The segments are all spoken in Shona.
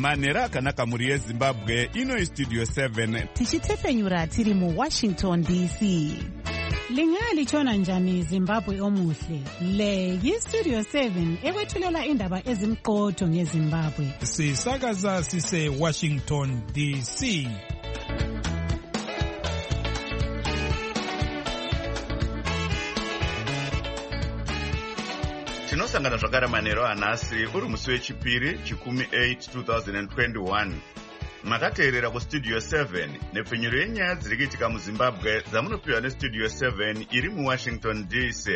Manera akanaka muri yeZimbabwe, ino Studio 7. Tichitefenyura tiri mu Washington DC. Lingali chona njani Zimbabwe omuhle. Le yi-Studio 7 ekwethulela indaba ezimqotho ngeZimbabwe. Sisakaza sise Washington DC. Tinosangana zvakare manheru anhasi uri musi wechipiri chikumi 8 2021. Makateerera kuStudio 7 nepfenyuro yenyaya dziri kuitika muZimbabwe dzamunopiwa neStudio 7 iri muWashington DC.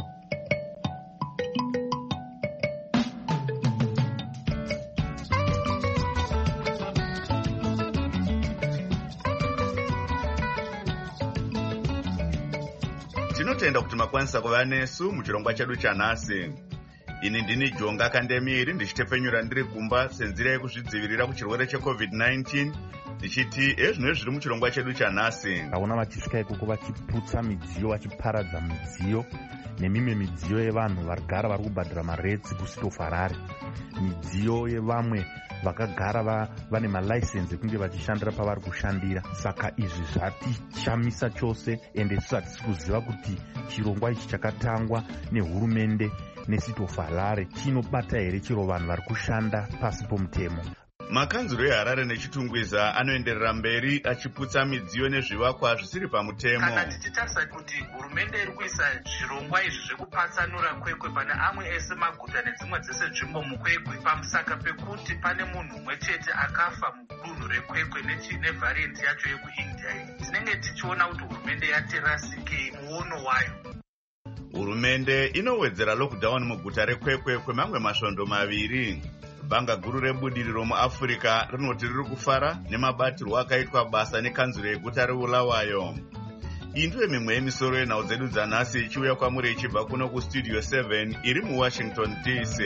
Tinotenda kuti makwanisa kuva nesu muchirongwa chedu chanhasi. Ini ndini Jonga Kandemiri ndichitefenyura ndiri kumba senzira yekuzvidzivirira kuchirwere cheCovid-19 ndichiti ezvino zviri muchirongwa chedu chanhasi. Taona vachisvika ikoko vachiputsa midziyo, vachiparadza midziyo nemimwe midziyo yevanhu varigara vari kubhadhira maretsi kusitofarare. Midziyo yevamwe vakagara vane malaisensi ekunge vachishandira pavari kushandira. Saka izvi zvatishamisa chose ende isu hatisi kuziva kuti chirongwa ichi chakatangwa nehurumende nesitofarare chinobata here chero vanhu vari kushanda pasi pomutemo. Makanzuro eHarare nechitungwiza anoenderera mberi achiputsa midziyo nezvivakwa zvisiri pamutemo. Kana tichitarisa kuti hurumende iri kuisa zvirongwa izvi zvekupatsanura kwekwe pane amwe ese maguta nedzimwe dzese nzvimbo mukwekwe pamusaka pekuti pane munhu mumwe chete akafa mudunhu rekwekwe nevhariyendi yacho yekuIndia iyi. Tinenge tichiona kuti hurumende yaterasike muono wayo. Hurumende inowedzera lockdown muguta rekwekwe kwemamwe masvondo maviri. Bhanga guru rebudiriro muAfrica rinoti riri kufara nemabatirwo akaitwa basa nekanzuro yeguta reBulawayo. Iyi ndiyo mimwe yemisoro yenhau dzedu dzanhasi ichiuya kwamuri ichibva kuno kuStudio 7 iri muWashington DC.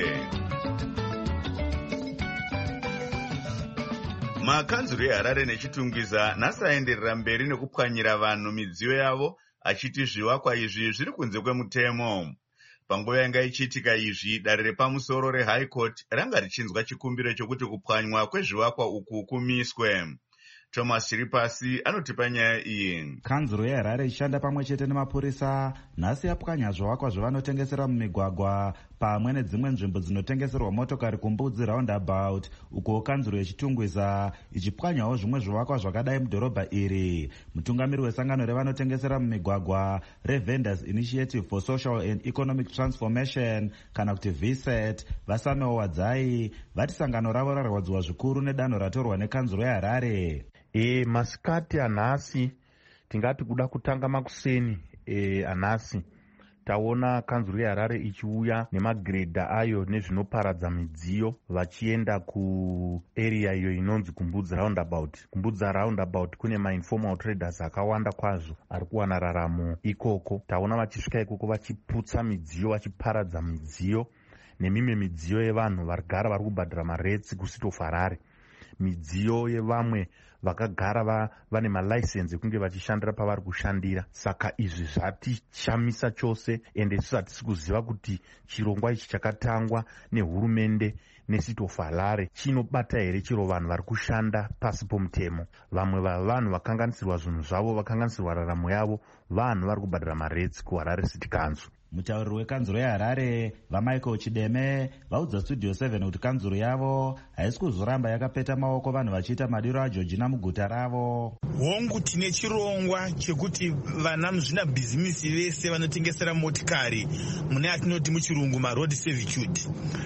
Makanzuro eHarare nechitungwiza nhasi aenderera mberi nekupwanyira vanhu midziyo yavo achiti zvivakwa izvi zviri kunze kwemutemo. Panguva yanga ichiitika izvi, dare repamusoro reHigh Court ranga richinzwa chikumbiro chokuti kupwanywa kwezvivakwa uku kumiswe. Thomas Chiripasi anotipa nyaya iyi. Kanzuro yeHarare ichishanda pamwe chete nemapurisa nhasi yapwanya zvivakwa zvavanotengesera mumigwagwa pamwe nedzimwe nzvimbo dzinotengeserwa motokari kumbudzi roundabout, uko kanzuro yechitungwiza ichipwanyawo zvimwe zvivakwa zvakadai mudhorobha iri. Mutungamiri wesangano revanotengesera mumigwagwa reVendors Initiative for Social and Economic Transformation kana kuti VSET, Vasamewo Wadzai, vati sangano ravo rarwadziwa zvikuru nedanho ratorwa nekanzuro yeHarare. Masikati anhasi tingati kuda kutanga makuseni anhasi taona kanzuro yeHarare ichiuya nemagredha ayo nezvinoparadza midziyo vachienda kuarea iyo inonzi kumbudzi roundabout. Kumbudzi roundabout kune mainformal traders akawanda kwazvo ari kuwana raramo ikoko. Taona vachisvika ikoko vachiputsa midziyo, vachiparadza midziyo nemimwe midziyo yevanhu varigara vari kubhadhira maretsi kusitofarare. Midziyo yevamwe vakagara vane malaisensi ekunge vachishandira pavari kushandira. Saka izvi zvatishamisa chose ende isu hatisi kuziva kuti chirongwa ichi chakatangwa nehurumende nesitofarare chinobata here chero vanhu vari kushanda pasi pomutemo. Vamwe vavanhu vakanganisirwa zvinhu zvavo, vakanganisirwa raramo yavo, vanhu vari kubhadhira maretsi kuHarare City Council. Mutauriri wekanzuro yeHarare vaMichael Chideme vaudza Studio 7 kuti kanzuro yavo haisi kuzoramba yakapeta maoko vanhu vachiita madiro aJorgina muguta ravo. Hongu tine chirongwa chekuti vana muzvina bhizimisi vese vanotengesera motikari mune atinoti muchirungu maroad servitude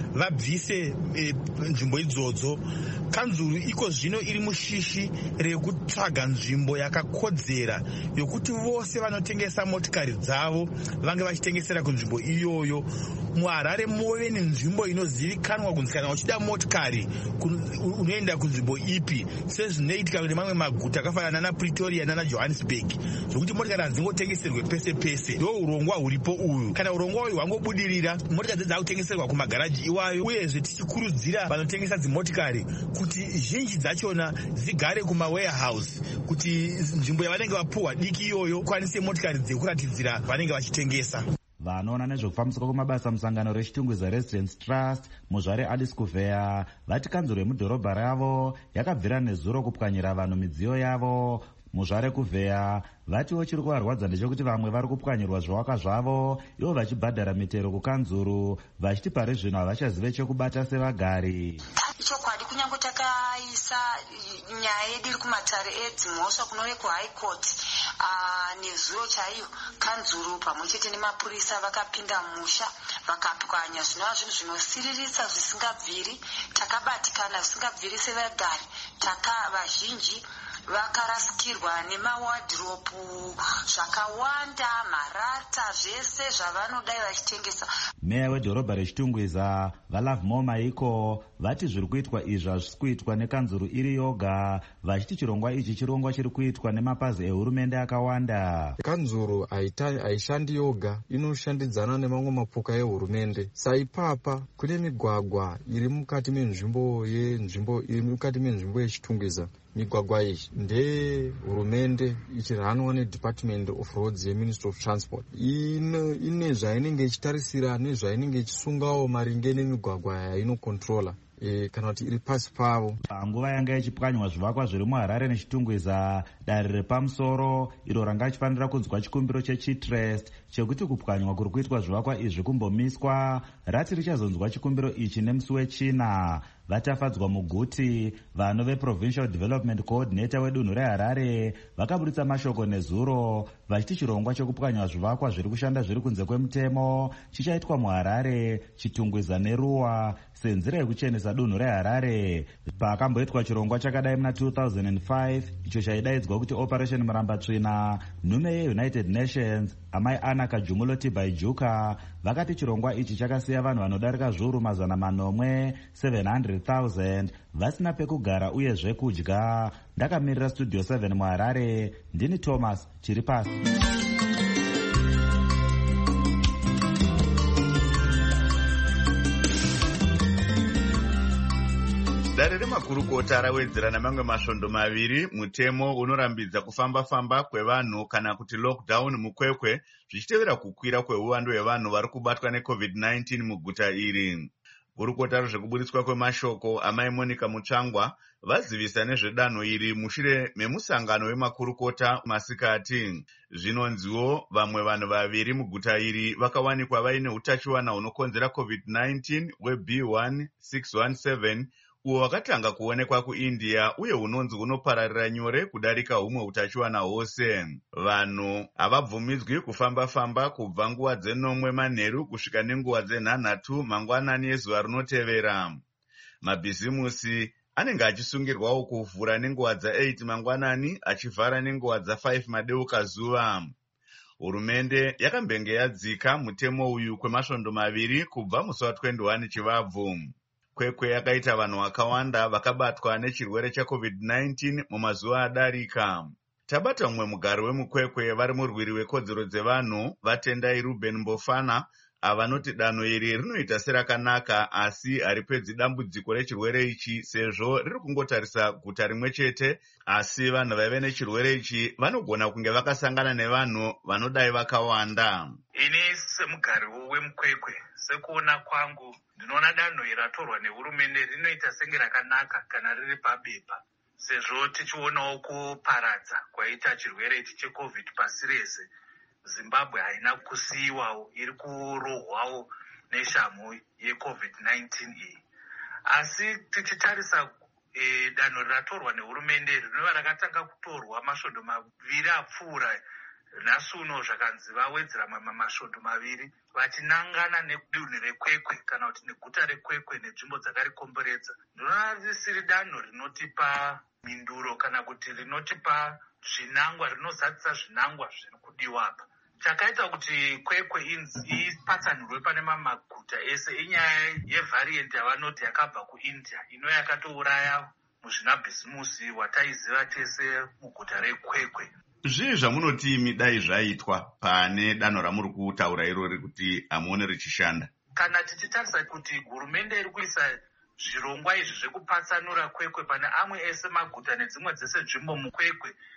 vabvise nzvimbo idzodzo. Kanzuro iko zvino iri mushishi rekutsvaga nzvimbo yakakodzera yokuti vose vanotengesa motikari dzavo vange vachitengesera kunzvimbo iyoyo. muHarare move nenzvimbo inozivikanwa kunzi kana uchida motikari unoenda kunzvimbo ipi, sezvinoitika nemamwe maguta akafanana naPretoria nanaJohannesburg, zvokuti motikari hadzingotengeserwe pese pese. Ndo urongwa huripo uyu. Kana urongwa uyu hwangobudirira, motikari dzakutengeserwa kumagaraji iwayo. Uyezve tichikurudzira vanotengesa dzimotikari kuti zhinji dzachona dzigare kumawarehouse, kuti nzvimbo yavanenge vapuhwa diki iyoyo kwanise motikari dzekuratidzira vanenge vachitengesa. vanoona nezvekufambiswa kwemabasa musangano rechitungwiza Residence Trust muzvare Alice Kuvheya vati kanzuro yemudhorobha ravo yakabvira nezuro kupwanyira vanhu midziyo yavo. Muzvare Kuvheya vatiwo chiri kuvarwadza ndechekuti vamwe vari kupwanyirwa zvivakwa zvavo ivo vachibhadhara mitero kukanzuru vachiti pari zvino havachazive chekubata sevagari. Chokwadi kunyange takaisa nyaya yedu iri kumatare edzimhosva kunove kuhigh court nezuro chaiyo kanzuru pamwe chete nemapurisa vakapinda musha vakapwanya zvinova zvinhu zvinosiriritsa zvisingabviri. Takabatikana zvisingabviri sevagari, vazhinji vakarasikirwa nemawadhiropu zvakawanda, marata, zvese zvavanodai vachitengesa. Meya wedhorobha rechitungwiza vaLovemore Maiko vati zviri kuitwa izvi hazvisi kuitwa nekanzuru iri yoga, vachiti chirongwa ichi chirongwa chiri kuitwa nemapazi ehurumende akawanda. Kanzuru haishandi yoga, inoshandidzana nemamwe mapoka ehurumende. Saipapa kune migwagwa iri mukati menzvimbo yechitungwiza. Migwagwa iyi ndehurumende ichirhanwa neDepartment of Roads yeMinistry of Transport. Ine zvainenge ichitarisira nezvainenge ichisungawo maringe nemigwagwa yainokontrola kana kuti iri pasi pavo. Panguva yanga ichipwanywa zvivakwa zviri muHarare nechitungwiza, dare repamusoro iro ranga achifanira kunzwa chikumbiro cheChitrust chekuti kupwanywa kuri kuitwa zvivakwa izvi kumbomiswa rati richazonzwa chikumbiro ichi nemusi wechina. Vatafadzwa muguti vano veProvincial Development Coordinator wedunhu reHarare vakaburitsa mashoko nezuro vachiti chirongwa chekupwanywa zvivakwa zviri kushanda zviri kunze kwemutemo chichaitwa muHarare, Chitungwiza neRuwa senzira yekuchenesa dunhu reHarare. Pakamboitwa chirongwa chakadai muna 2005 icho chaidaidzwa kuti Operation Murambatsvina, nhume yeUnited Nations amai Ana Kajumulo Tibaijuka vakati chirongwa ichi chakasiya vanhu vanodarika zviuru 700,000 vasina pekugara uye zvekudya. Ndakamirira Studio 7 muHarare, ndini Thomas Chiripasi. Dare remakurukota rawedzera namamwe masvondo maviri mutemo unorambidza kufamba-famba kwevanhu kana kuti lockdown mukwekwe zvichitevera kukwira kweuwandu hwevanhu vari kubatwa neCovid-19 muguta iri. Gurukota rezvekuburitswa kwemashoko amai Monica Mutsvangwa vazivisa nezvedanho iri mushure memusangano wemakurukota masikati. Zvinonziwo vamwe vanhu vaviri muguta iri vakawanikwa vaine utachiwana hunokonzera COVID-19 weB1617 uwo wakatanga kuonekwa kuIndia uye hunonzi hunopararira nyore kudarika humwe utachiwana hwose. Vanhu havabvumidzwi kufamba-famba kubva nguva dzenomwe manheru kusvika nenguva dzenhanhatu mangwanani ezuva rinotevera. Mabhizimusi anenge achisungirwawo kuvhura nenguva dza8 mangwanani achivhara nenguva dza5 madeuka zuva. Hurumende yakambenge yadzika mutemo uyu kwemasvondo maviri kubva musi wa21 Chivabvu. Kwekwe yakaita vanhu vakawanda vakabatwa nechirwere cheCovid-19 mumazuva adarika. Tabata mumwe mugari wemukwekwe vari murwiri wekodzero dzevanhu vatendai Ruben Mbofana avanoti danho iri rinoita serakanaka asi haripedzi dambudziko rechirwere ichi sezvo riri kungotarisa guta rimwe chete, asi vanhu vaive nechirwere ichi vanogona kunge vakasangana nevanhu vanodai vakawanda. Ini semugari wemukwekwe sekuona kwangu ndinoona danho iri ratorwa nehurumende rinoita senge rakanaka kana riri pabepa, sezvo tichionawo kuparadza kwaita chirwere ichi cheCovid pasi rese. Zimbabwe haina kusiyiwawo, iri kurohwawo neshamhu yeCovid-19 iyi. Asi tichitarisa danho ratorwa nehurumende rinova rakatanga kutorwa masvondo maviri apfuura nhasi uno zvakanzi vawedzera mamwe masvondo maviri vachinangana nedunhu rekwekwe kana kuti neguta rekwekwe nenzvimbo dzakarikomberedza. Ndinoona risiri danho rinotipa minduro kana kuti rinotipa zvinangwa, rinozadzisa zvinangwa zviri kudiwa apa. Chakaita kuti kwekwe ipatsanurwe pane maguta ese inyaya yevhariyendi yavanoti yakabva kuIndia ino yakatouraya muzvinabhisimusi wataiziva tese muguta rekwekwe. Zvii zvamunoti imi dai zvaitwa pane danho ramuri kutaura irori kuti hamuone richishanda? Kana tichitarisa kuti hurumende iri kuisa zvirongwa izvi zvekupatsanura kwekwe pane amwe ese maguta nedzimwe dzese nzvimbo mukwekwe,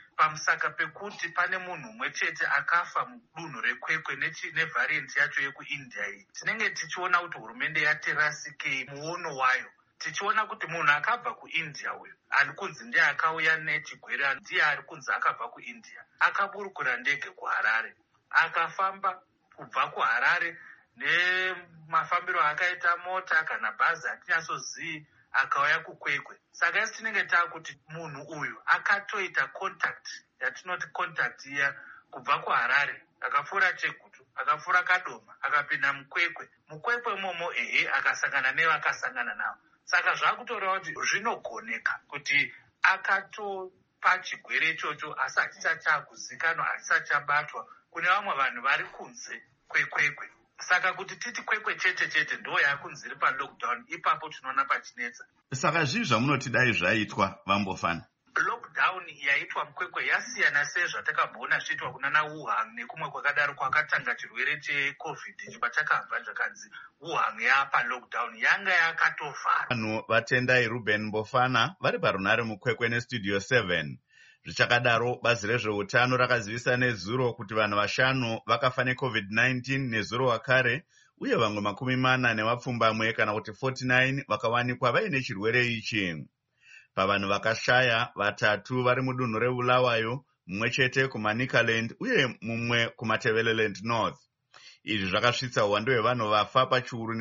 pamusaka pekuti pane munhu mumwe chete akafa mudunhu rekwekwe nevharienti yacho yekuindia iyi. Tinenge tichiona kuti hurumende yaterasikei muono wayo, tichiona kuti munhu akabva kuindia uyu ani kunzi ndiye akauya nechigwere, ndiye ari kunzi akabva kuindia, akaburukura ndege kuHarare, akafamba kubva kuHarare nemafambiro akaita mota kana bhazi hatinyasozivi, akauya kukwekwe. Saka isi tinenge taakuti munhu uyu akatoita contact, yatinoti contact iya, kubva kuHarare akapfuura Chegutu, akapfuura Kadoma, akapinda mukwekwe momo akasangana nevakasangana navo. Saka zvakutoreva kuti zvinogoneka kuti akatopa chigwere ichocho asi hachisati chakuzikanwa, hachisati chabatwa kune vamwe vanhu vari kunze kwekwekwe. Saka kuti titi kwekwe chete ndo yakunzi iri palockdown, ipapo tinoona pachinetsa. Saka zvii zvamunoti dai zvaitwa Vambofana? Lockdown yaitwa mukwekwe yasiyana sezvatakabona zviitwa kunana Wuhan nekumwe kwakadaro kwakatanga chirwere cheCovid pachakabva zvakanzi Wuhan yapa lockdown, yanga yakatovhara. Vanhu vatendai Ruben Mbofana vari parunhare mukwekwe neStudio 7. Zvichakadaro, bazi rezveutano rakazivisa nezuro kuti vanhu 5 vakafa neCovid-19 nezuro wakare, uye vamwe 40 kana kuti 49 vakawanikwa vaine chirwere ichi. Pavanhu vakashaya, 3 vari mudunhu reBulawayo, mumwe chete kuManicaland uye mumwe kuMatebeleland North. Izvi zvakasvitsa uwandu hwevanhu vafa pachiuru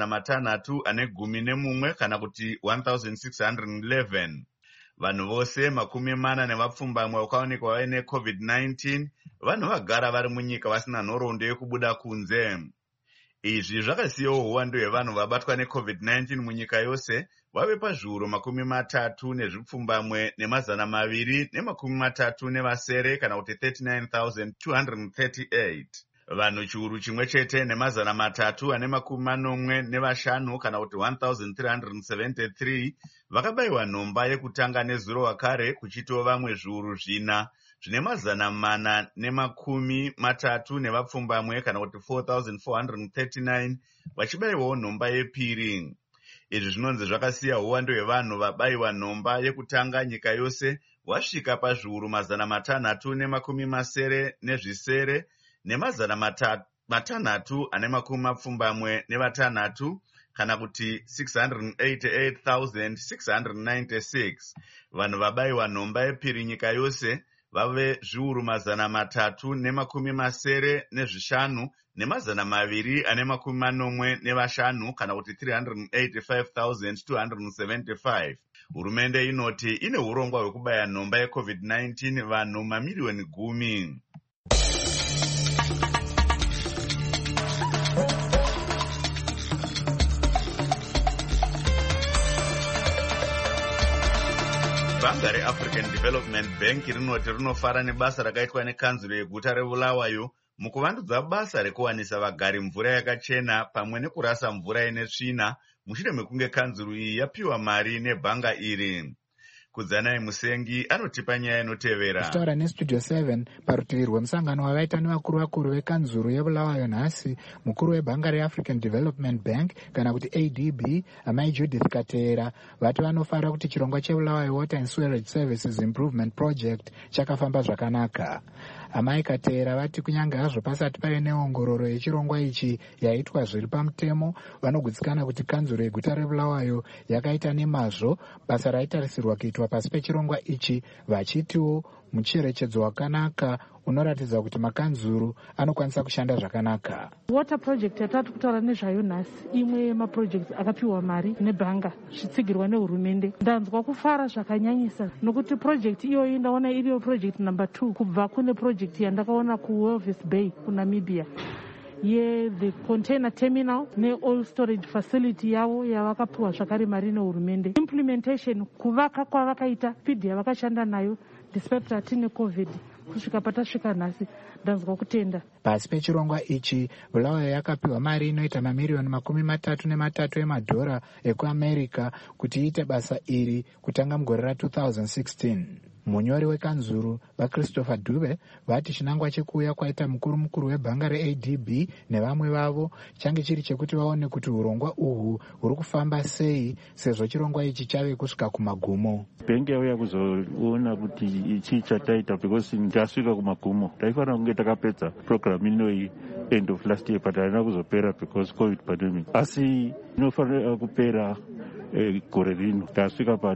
ne611 kana kuti 1611. Vanhu vose 40 vakaonekwa vaine COVID-19, vanhu vagara vari munyika vasina nhoroondo yekubuda kunze. Izvi zvakasiyawo uwandu hwevanhu vabatwa neCovid-19 munyika yose vave pazviuru 33,237 kana kuti 39,238. Vanhu chiuru chimwe chete ne345 kana kuti 1,373 vakabayiwa nhomba yekutanga nezuro wakare, kuchitiwo vamwe zviuru 4 zvine 430 kana kuti 4,439 vachibayiwawo nhomba yepiri. Izvi zvinonzi zvakasiya uwandu hwevanhu vabayiwa nhomba yekutanga nyika yose wasvika pazviuru 670 ne676 kana kuti 688,696. Vanhu vabayiwa nhomba yepiri nyika yose vave zviuru 375 ne245 kana kuti 385,275. Hurumende inoti ine urongwa hwekubaya nhomba yeCovid-19 vanhu mamiliyoni 10. Bhanga reAfrican Development Bank rinoti rinofara nebasa rakaitwa nekanzuro yeguta reBulawayo mukuvandudza basa rekuwanisa vagari mvura yakachena pamwe nekurasa mvura ine tsvina mushure mekunge kanzuro iyi yapiwa mari nebhanga iri. Kudzanai Musengi anotipa nyaya inotevera. Kutaura neStudio 7 parutivi rwemusangano wavaita nevakuru vekanzuro yeBulawayo nhasi, mukuru webhanga reAfrican Development Bank kana kuti ADB, amai Judith Katera, vati vanofara kuti chirongwa cheBulawayo Water and Sewerage Services Improvement Project chakafamba zvakanaka. Amai Katera vati kunyange hazvo pasati paive neongororo yechirongwa ichi yaitwa zviri pamutemo, vanogutsikana kuti kanzuro yeguta reBulawayo yakaita nemazvo basa raitarisirwa kuitwa pasi pechirongwa ichi, vachitiwo mucherechedzo wakanaka unoratidza kuti makanzuru anokwanisa kushanda zvakanaka. Water project yatatu kutaura nezvayo nhasi, imwe yemaprojects akapiwa mari nebhanga zvichitsigirwa nehurumende. Ndanzwa kufara zvakanyanyisa nokuti project iyoyi ndaona iriyo project number 2 kubva kune project yandakaona kuWalvis Bay kuNamibia the container terminal ne-oil storage facility yavo yavakapiwa zvakare mari nehurumende. Implementation kuvaka kwavakaita, speed yavakashanda nayo despite ratine COVID kusvika patasvika nhasi, ndanzwa kutenda. Pasi pechirongwa ichi, Bulawayo yakapiwa mari inoita mamiliyoni 33 emadhora ekuAmerica kuti iite basa iri kutanga mugore ra2016. Munyori wekanzuru vaChristopher Dube vati chinangwa chekuuya kwaita mukuru webhanga reADB nevamwe vavo change chiri chekuti vaone kuti urongwa uhwu huri kufamba sei, sezvo chirongwa ichi chave kusvika kumagumo. Bhengi yauya kuzoona kuti ichi chataita because ndasvika kumagumo. Taifanira kunge takapedza program inoyi end of last year, but haina kuzopera because COVID pandemic. Asi inofanira kupera gore rino. Tasvika pa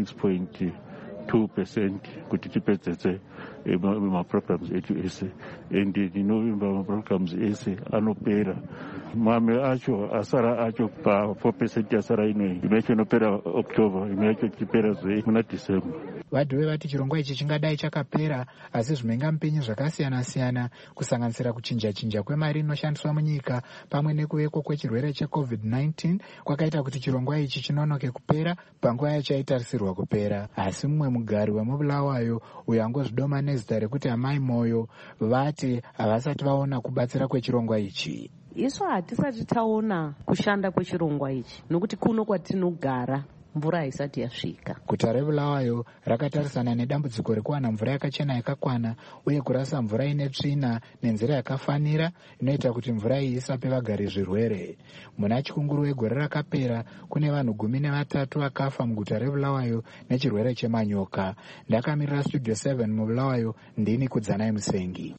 96.2% kuti tipedzese maprograms etu ese, and ndinovimba maprograms ese anopera. Mamwe acho asara acho pa 4% asara inoyi imwe yacho inopera October, imwe yacho ichipera zve muna December. Vadhuve vati chirongwa ichi chingadai chakapera, asi zvimengampenyu zvakasiyana-siyana kusanganisira kuchinja kwemari inoshandiswa munyika pamwe nekuveko kwechirwere cheCovid-19 kwakaita kuti chirongwa ichi chinonoke kupera panguva yachaitarisirwa kupera. Asi mumwe mugari wemubulawayo uyo angozvidoma nezita rekuti Amai Moyo vati havasati vaona kubatsira kwechirongwa ichi. Isu hatisati taona kushanda kwechirongwa ichi nokuti kuno kwatinogara mvura haisati yasvika. Guta reBulawayo rakatarisana nedambudziko rekuwana mvura yakachena yakakwana uye kurasa mvura ine tsvina nenzira yakafanira inoita kuti mvura iyi isape vagari zvirwere. Muna chikunguru wegore rakapera kune vanhu 13 vakafa muguta reBulawayo nechirwere chemanyoka. Ndakamirira Studio 7 muBulawayo, ndini Kudzanai Musengi.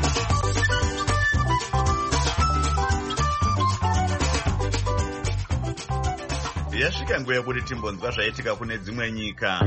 Yasvika nguva yekuti timbonzwa zvaitika kune dzimwe nyika.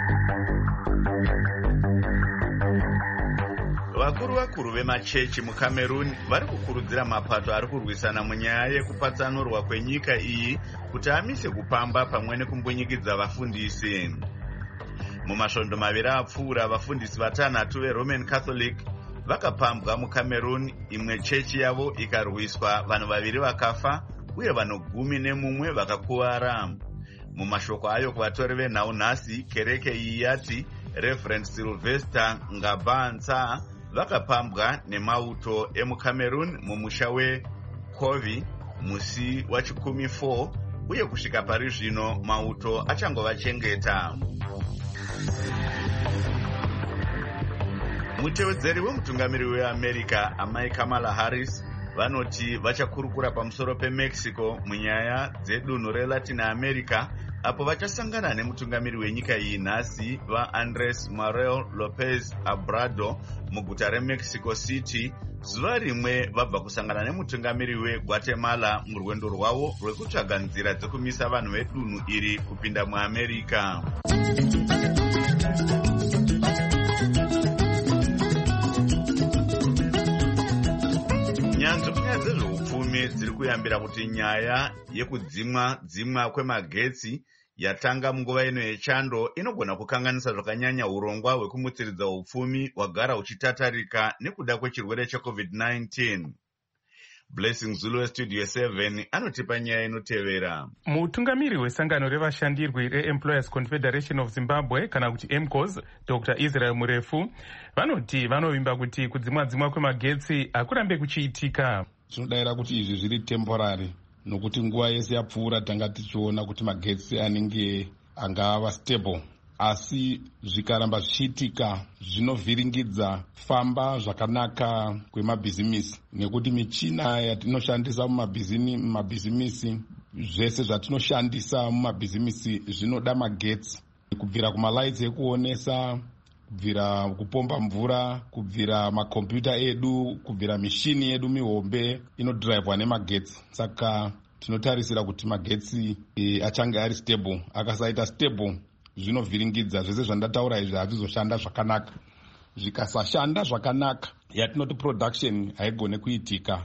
Vakuru vemachechi muCameroon vari kukurudzira mapato ari kurwisana munyaya yekupatsanurwa kwenyika iyi kuti amise kupamba pamwe nekumbunyikidza vafundisi. Mumasvondo maviri apfuura, vafundisi 6 veRoman Catholic vakapambwa muCameroon, imwe chechi yavo ikarwiswa, vanhu 2 vakafa uye vanhu 11 vakakuwara. Mumashoko ayo kuvatori venhau nhasi, kereke iyi yati Reverend Sylvester Ngabanza vakapambwa nemauto emuCameroon mumusha weKovi musi wa14 uye kusvika pari zvino mauto achangovachengeta. Mutevedzeri wemutungamiri weAmerica Amai Kamala Harris vanoti vachakurukura pamusoro peMexico munyaya dzedunhu reLatin America apo vachasangana nemutungamiri wenyika iyi nhasi vaAndres Manuel Lopez Obrador muguta reMexico City, zuva rimwe vabva kusangana nemutungamiri weGuatemala murwendo rwavo rwekutsvaga nzira dzekumisa vanhu vedunhu iri kupinda muAmerica. Nyanzvi munyaya dzezveupfumi dziri kuyambira kuti nyaya yekudzimwa kwemagetsi yatanga munguva ino yechando inogona kukanganisa zvakanyanya urongwa hwekumutsiridza upfumi hwagara huchitatarika nekuda kwechirwere cheCovid-19. Blessing Zulu Studio 7 anotipa nyaya inotevera. Mutungamiri wesangano revashandirwi reEmployers Confederation of Zimbabwe kana kuti EMCOS, Dr. Israel Murefu, vanoti vanovimba kuti kudzimwa kwemagetsi akurambe kuchiitika. Tinodayira kuti izvi zviri temporary, nokuti nguva yese yapfuura tanga tichiona kuti magetsi anenge angava stable, asi zvikaramba zvichiitika zvinovhiringidza famba zvakanaka kwemabhizimisi, nekuti michina yatinoshandisa mumabhizimisi, zvese zvatinoshandisa mumabhizimisi zvinoda magetsi, kubvira kumalaitsi ekuonesa, kubvira kupomba mvura, kubvira makombiyuta edu, kubvira mishini yedu mihombe inodhiraivwa nemagetsi. Saka tinotarisira kuti magetsi achange ari stable. Akasaita stable zvinovhiringidza zvese zvandataura izvi hazvizoshanda zvakanaka. Zvikasashanda zvakanaka, yatinoti production haigone kuitika.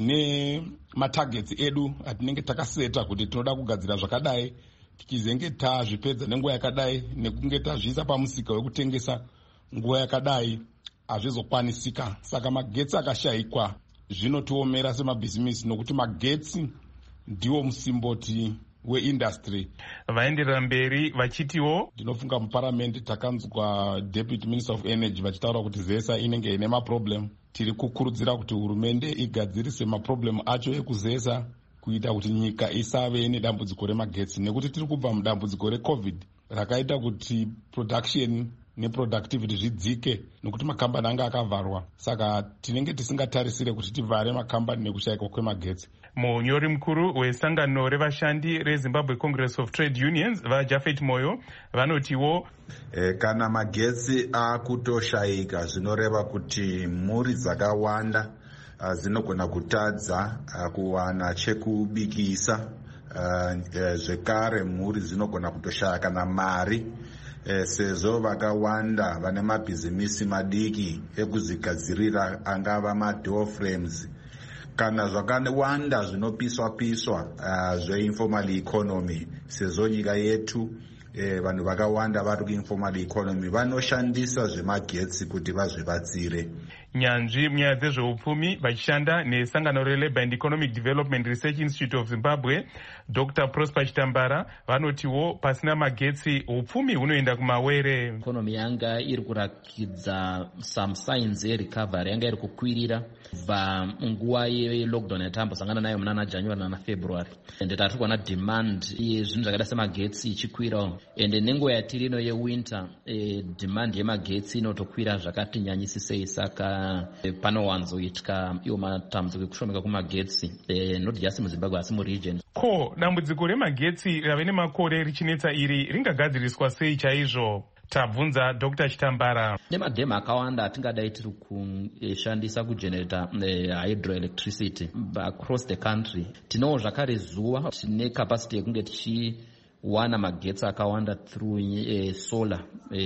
Nematargets edu atinenge takaseta kuti tinoda kugadzira zvakadai, tichizenge tazvipedza nenguva yakadai, nekunge tazviisa pamusika wekutengesa nguva yakadai, hazvizokwanisika. Saka magetsi akashayikwa zvinotiomera semabhizimisi, nokuti magetsi ndiwo musimboti weindustry. Vaenderera mberi vachitiwo, ndinofunga muparamendi takanzwa Deputy Minister of Energy vachitaura kuti ZESA inenge ine maproblem. Tiri kukurudzira kuti hurumende igadzirise maproblem acho ekuzesa kuita kuti nyika isave nedambudziko remagetsi, nekuti tiri kubva mudambudziko reCovid rakaita kuti production neproductivity zvidzike nokuti makambani anga akavharwa. Saka tinenge tisingatarisire kuti tivhare makambani nekushayikwa kwemagetsi. Munyori mukuru wesangano revashandi reZimbabwe Congress of Trade Unions vaJafet Moyo vanotiwo kana magetsi akutoshayika zvinoreva kuti mhuri dzakawanda zinogona kutadza kuwana chekubikisa. Zvekare mhuri zinogona kutoshaya kana mari sezvo vakawanda vane mabhizimisi madiki ekuzvigadzirira angava madoor frames kana zvakawanda zvinopiswa zveinformal economy. Sezvo nyika yetu vanhu vakawanda vari kuinformal economy vanoshandisa zvemagetsi kuti vazvibatsire. Nyanzvi munyaya dzezveupfumi vachishanda nesangano reLabour and Economic Development Research Institute of Zimbabwe, Dr. Prosper Chitambara vanotiwo pasina magetsi upfumi hunoenda kumawere. Economy yanga iri kurakidza some signs yerecovery, yanga iri kukwirira kubva nguva yelockdown yatambosangana nayo muna January nana February. Ende tari kuona demand yezvinhu zvakada semagetsi ichikwirawo. Ende nenguva yatiri ino yewinter demand yemagetsi inotokwira zvakati nyanyisisei. Saka panowanzoitika iwo matambudziko ekushomeka kwemagetsi not just muZimbabwe asi muregion. Ko dambudziko remagetsi rave nemakore richinetsa iri ringagadziriswa sei chaizvo? Tabvunza Dr. Chitambara. Nemadhemu akawanda atingadai tiri kushandisa kugenerata hydroelectricity across the country. Tinowo zvakare zuwa tine capacity yekunge tichiwana magetsi akawanda through solar,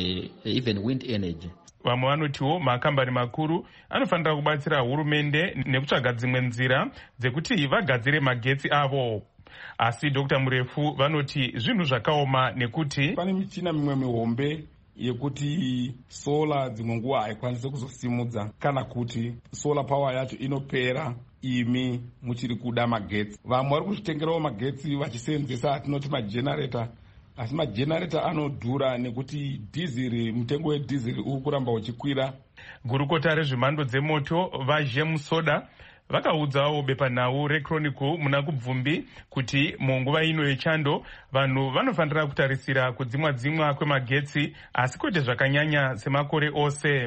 even wind energy. Vamwe vanotiwo makambani makuru anofanira kubatsira hurumende nekutsvaga dzimwe nzira dzekuti vagadzire magetsi avo. Asi Dr. Murefu vanoti zvinhu zvakaoma nekuti pane michina mimwe mihombe yekuti sola dzimwe nguva haikwanisi kuzosimudza kana kuti solar power yacho inopera imi muchiri kuda magetsi. Vamwe vari kuzvitengerawo magetsi vachisenzesa atinoti magenerator. Asi magenerator anodhura nekuti dhiziri, mutengo wedhiziri uri kuramba uchikwira. Gurukota rezvemhando dzemoto vaJames Soda vakaudzawo bepanhau reChronicle muna kubvumbi kuti munguva ino yechando vanhu vanofanira kutarisira kudzimwa kwemagetsi asi kwete zvakanyanya semakore ose.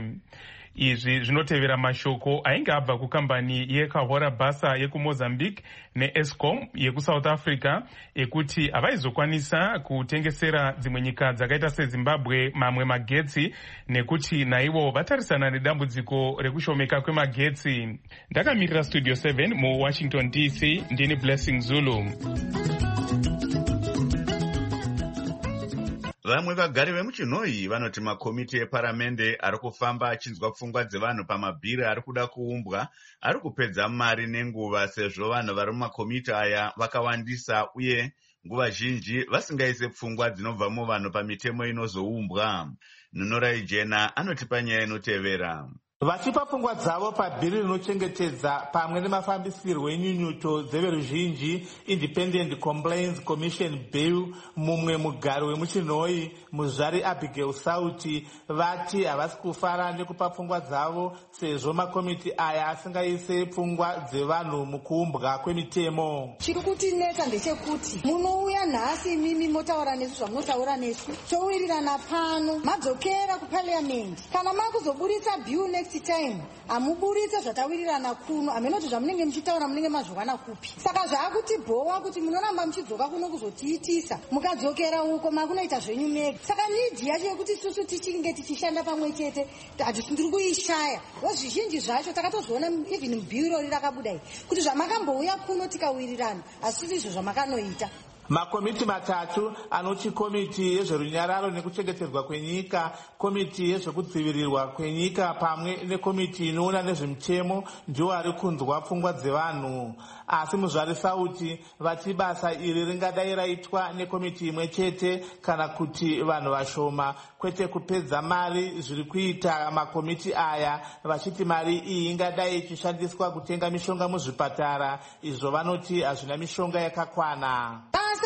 Izvi zvinotevera mashoko ainge abva kukambani yeCahora Basa yekuMozambique neEscom yekuSouth Africa ekuti havaizokwanisa kutengesera dzimwe nyika dzakaita seZimbabwe mamwe magetsi nekuti naivo vatarisana nedambudziko rekushomeka kwemagetsi. Ndakamirira Studio 7 muWashington DC, ndini Blessing Zulu. Vamwe vagari vemuchinhoyi vanoti makomiti eparamende ari kufamba achinzwa pfungwa dzevanhu pamabhiri ari kuda kuumbwa ari kupedza mari nenguva, sezvo vanhu vari mumakomiti aya vakawandisa uye nguva zhinji vasingaise pfungwa dzinobva muvanhu pamitemo inozoumbwa. Nunorai Jena anotipa nyaya inotevera. Vachipa pfungwa dzavo pabhiri rinochengetedza pamwe nemafambisirwo enyunyuto dzeveruzhinji Independent Complaints Commission Bill, mumwe mugari wemuchinhoyi muzvari Abigail Sauti vati havasi kufara nekupa pfungwa dzavo sezvo makomiti aya asingaise pfungwa dzevanhu mukuumbwa kwemitemo. Chiri kutinetsa ndechekuti munouya nhasi imimi motaura nesu zvamunotaura nesu towirirana pano madzokera kuparliament kana makuzoburitsa bill next time amuburitse zvatawirirana kuno amenoti zvamunenge muchitaura munenge mazvokana kupi. Saka zvakutibhowa kuti munoramba muchidzoka kuno kuzotiitisa mukadzokera uko makunoita zvenyu mega. Saka nidhi yacho yekuti susu tichinge tichishanda pamwe chete hatisi tiri kuishaya. Zvizhinji zvacho takatozoona even bhiro rakabudai kuti zvamakambouya kuno tikawirirana asi izvo zvamakanoita. Makomiti matatu anoti komiti yezverunyararo nekuchengetedzwa kwenyika, komiti yezvekudzivirirwa kwenyika pamwe nekomiti inoona nezvemutemo ndiwo ari kunzwa pfungwa dzevanhu. Asi muzvari Sauti vati basa iri ringadai raitwa nekomiti imwe chete kana kuti vanhu vashoma, kwete kupedza mari zviri kuita makomiti aya, vachiti mari iyi ingadai ichishandiswa kutenga mishonga muzvipatara, izvo vanoti hazvina mishonga yakakwana. Basa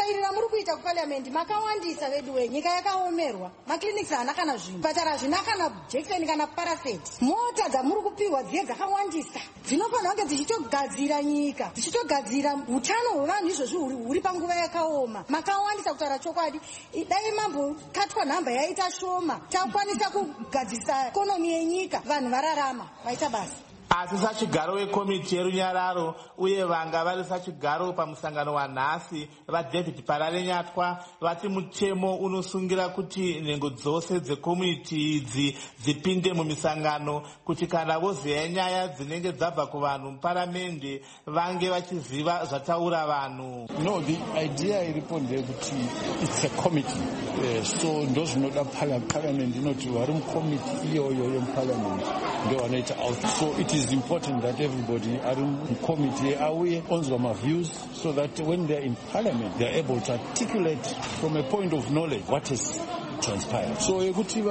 kujairira muri kuita kupaliamendi makawandisa vedu we nyika yakaomerwa maclinics haana kana zvinhu patara zvina kana jekiseni kana parafeti mota dzamuri kupiwa dziye dzakawandisa dzinofanira kunge dzichitogadzira nyika dzichitogadzira utano hwevanhu izvozvi huri panguva yakaoma makawandisa kutaura chokwadi dai mambokatwa nhamba yaita shoma takwanisa kugadzisa ikonomi yenyika vanhu vararama vaita basa. Asi sachigaro wekomiti yerunyararo uye vanga vari sachigaro pamusangano wanhasi vaDavid Pararenyatwa vati mutemo unosungira kuti nhengo dzose dzekomiti idzi dzipinde mumisangano kuti kana voziya nyaya dzinenge dzabva kuvanhu muparamende vange vachiziva zvataura vanhu. No, the idea iripo ndeyekuti it's a committee, so ndo zvinoda parliament inoti vari mukomiti iyoyo yemuparliament ndo vanoita out, so it is important that everybody are in committee auye onzwa my views so that when they are in parliament they are able to articulate from a point of knowledge what is transpired. So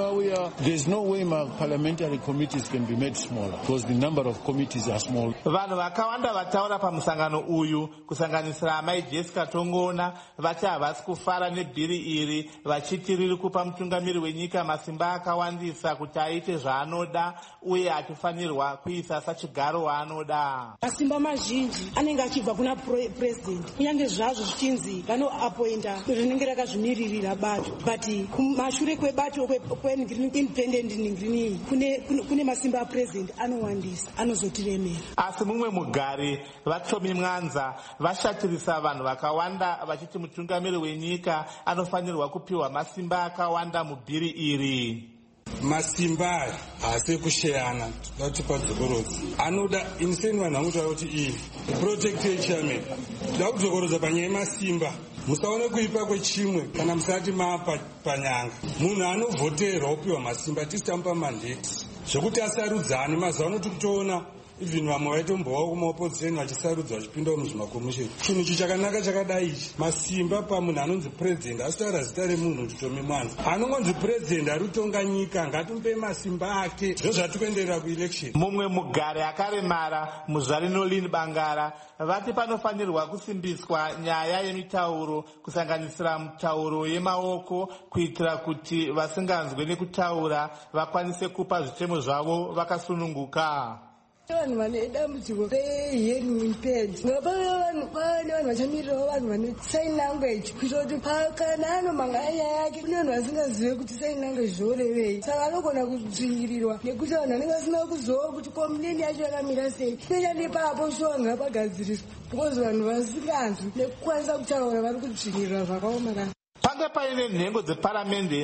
there is no way my parliamentary committees can be made smaller because the number of committees are small. Vanhu vakawanda vataura pamusangano uyu kusanganisira amai Jessica Tongona vati havasi kufara nebhiri iri vachiti riri kupa mutungamiri wenyika masimba akawandisa kuti aite zvaanoda uye atifanirwa kuisa sachigaro waanoda. Masimba mazhinji anenge achibva kuna president kunyange zvazvo zvichinzi vanoapointa rinenge rakazvimiririra bato but mashure kwebato kweindependent ningrini kune masimba apresident anowandisa anozotiremera. Asi mumwe mugari vaTomi Mwanza vashatirisa vanhu vakawanda vachiti mutungamiri wenyika anofanirwa kupiwa masimba akawanda mubhiri iri. Masimba haasi kusheyana vatipa dzokorodzi anoda iniseni vanhu vangu kuti iyi protect chairman da kudzokorodza panyaya yemasimba musaone kuipa kwechimwe kana musati mapa panyanga munhu anovhoterwa upiwa masimba tisitamupa mandate zvokuti asarudzane mazuva ano tikutoona even vamwe vaitombovawo kumaopposition vachisarudza vachipindawo muzvimakomisheni. Chinhu ichi chakanaka chakadai ichi masimba pamunhu anonzi president asitaura zita remunhu kuti Tomi Mwanza anongonzi president ari kutonga nyika ngatimupe masimba ake zvo zvatikuenderera kuelection. Mumwe mugari akaremara muzvari Nolin Bangara vati panofanirwa kusimbiswa nyaya yemitauro kusanganisira mitauro yemaoko kuitira kuti vasinganzwe nekutaura vakwanise kupa zvitemo zvavo vakasununguka. Vanhu vane dambudziko rehearing impaired vanhu vachamirirawo vanhu vane sign language kuitira kuti kana anomanga nyaya yake kune vanhu vasingazive kuti sign language zvorevei saka anogona kudzvinyirirwa nekuti vanhu vanenge vasina kuzivawo kuti kompleni yacho yakamira sei kuita nepapo shuwa ngapagadziriswa because vanhu vasinganzwi nekukwanisa kutaura vari kudzvinyirirwa zvakaomarara. Pange paine nhengo dzeparamende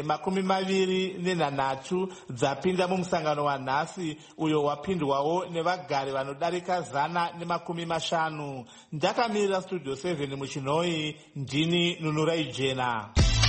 23 dzapinda mumusangano wanhasi uyo wapindwawo nevagari vanodarika 150. Ndakamirira studio 7 muchinhoi ndini Nunurai Jena.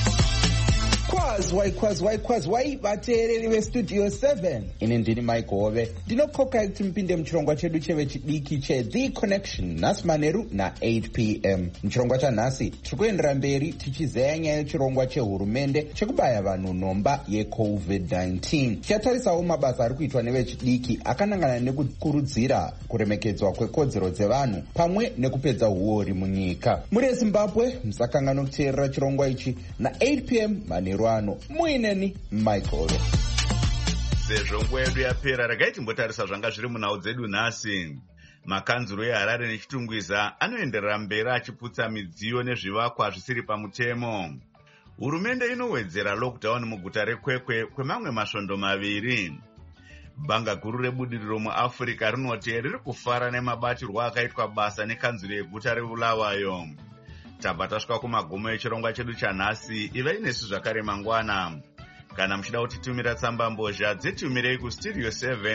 Kwazwai vateereri vestudio 7 ini ndini Mike Hove ndinokokai kuti mupinde muchirongwa chedu chevechidiki cheThe Connection nhasi manheru na8 p.m. muchirongwa chanhasi tiri kuendera mberi tichizeya nyaya yechirongwa chehurumende chekubaya vanhu nhomba yeCovid-19 tichitarisawo mabasa ari kuitwa nevechidiki akanangana nekukurudzira kuremekedzwa kwekodzero dzevanhu pamwe nekupedza uori munyika. Muri eZimbabwe musakanganwa kuteerera chirongwa ichi na8 p.m. manheru ano muineni Michael. Sezvo nguva yedu yapera regai timbotarisa zvanga zviri munhau dzedu nhasi. Makanzuro eHarare neChitungwiza anoenderera mberi achiputsa midziyo nezvivakwa zvisiri pamutemo. Hurumende inowedzera lockdown muguta reKwekwe kwemamwe masvondo 2. Banga guru rebudiriro muAfrica rinoti riri kufara nemabatirwo akaitwa basa nekanzuro yeguta reBulawayo. Tabva tasvika kumagumo echirongwa chedu chanhasi. Ivai nesu zvakare mangwana. Kana muchida kutitumira tsamba mbozha dzitumirei kustudio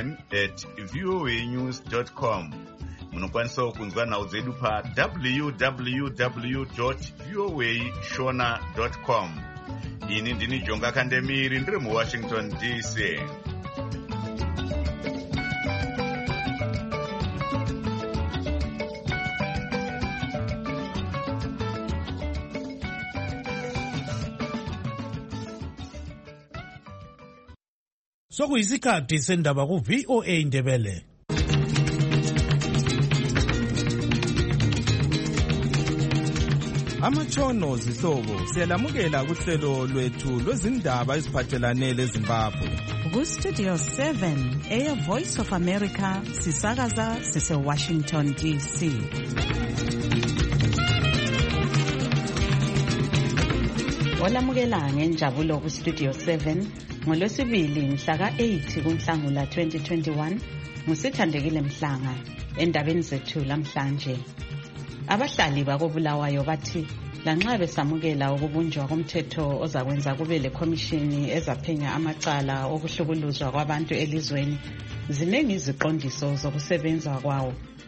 7@voanews.com. Munokwanisawo kunzwa nhau dzedu pa www.voashona.com. Ini ndini Jonga Kandemiri ndiri muWashington DC. Sokuyisikhathi sendaba ku-VOA Indebele. amatshono zihlobo siyalamukela kuhlelo lwethu lwezindaba eziphathelane leZimbabwe. Ku-Studio 7 eyeVoice of America sisakaza sise-Washington DC. Olamukela ngenjabulo ku-Studio 7 ngolwesibili mhla ka-8 kuNhlangula 2021 ngusithandekile Mhlanga. Endabeni zethu lamhlanje, abahlali bakoBulawayo bathi lanxa besamukela ukubunjwa komthetho ozakwenza kube lekhomishini ezaphenya amacala okuhlukuluzwa kwabantu elizweni, ziningi iziqondiso zokusebenza kwawo